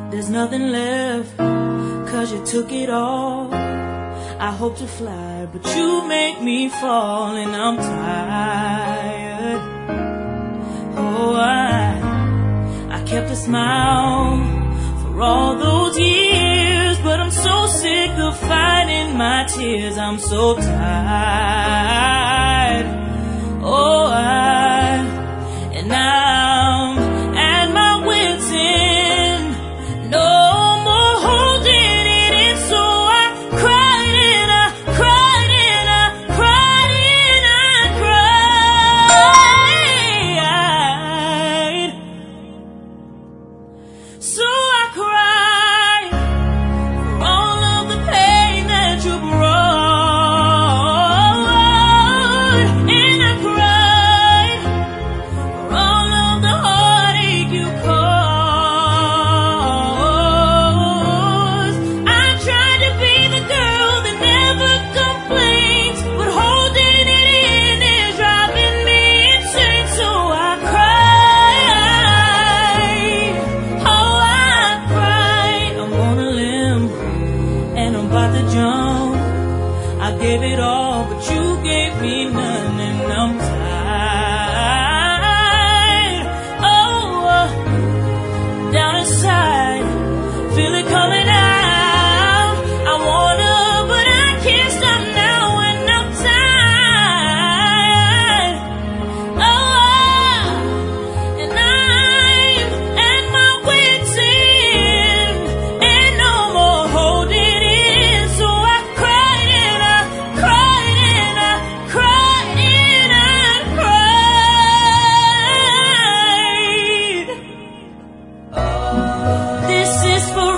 There's nothing left, 'cause you took it all. I hope to fly, but you make me fall, and I'm tired. Oh, I kept a smile for all those years, but I'm so sick of fighting my tears. I'm so tired. Oh, and I'm at my wit's end. No more holding it in, so I cried and I cried and I cried and I cried. So I cried for all of the pain that you brought, and I cried for all of the heartache you caused. I tried to be the girl that never complains, but holding it in is driving me insane. So I cried. Oh, I cried. I'm on a limb and I'm about to jump. I gave it all, but you gave me none, and I'm tired. Oh, down inside, feel it coming out. I wanna, but I can't stop now, and I'm tired. Oh, and I'm at my wit's end, and no more holding in. So I cried and I cried and I cried and I cried. This is for